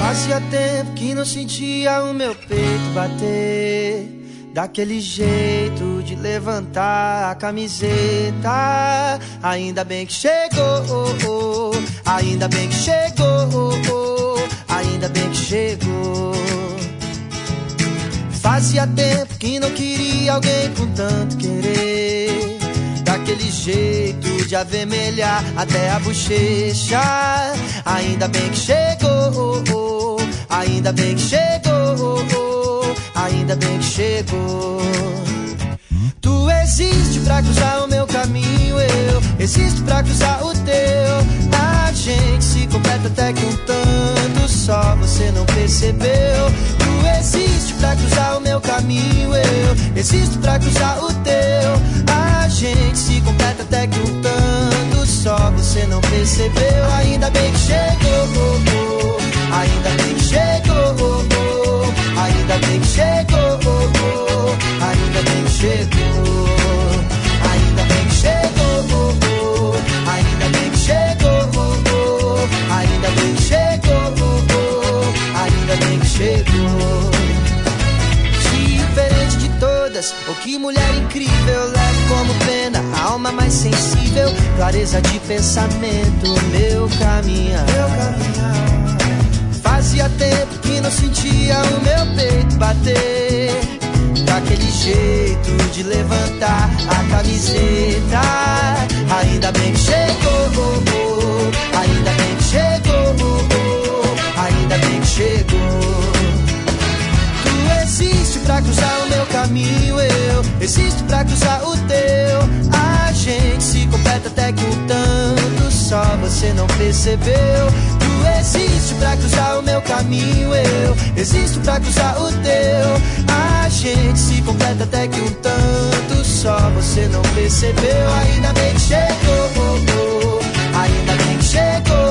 Fazia tempo que não sentia o meu peito bater daquele jeito de levantar a camiseta. Ainda bem que chegou, ainda bem que chegou, ainda bem que chegou. Fazia tempo que não queria alguém com tanto querer, daquele jeito de avermelhar até a bochecha. Ainda bem que chegou, ainda bem que chegou, ainda bem que chegou. Tu existe pra cruzar o meu caminho, eu existo pra cruzar o teu. A gente se completa até que um tanto só você não percebeu. Tu existe pra cruzar o meu caminho, eu existo pra cruzar o teu. A gente se completa até que um tanto só você não percebeu. Ainda bem que chegou, ainda bem que chegou, ainda bem que chegou, ainda bem que chegou, ainda bem que chegou, ainda bem que chegou, ainda bem que chegou, ainda bem que chegou. Diferente de todas, oh que mulher incrível, leve como pena, a alma mais sensível, clareza de pensamento, meu caminhar. Fazia tempo que não sentia o meu peito bater daquele jeito de levantar a camiseta. Ainda bem que chegou, ainda bem que chegou, ainda bem que chegou. Tu existe pra cruzar o meu caminho, eu existo pra cruzar o teu. A gente se completa até que um tanto só você não percebeu. Tu existe pra cruzar o meu caminho, eu existo pra cruzar o teu. A gente se completa até que um tanto só você não percebeu. Ainda bem que chegou, ainda bem que chegou,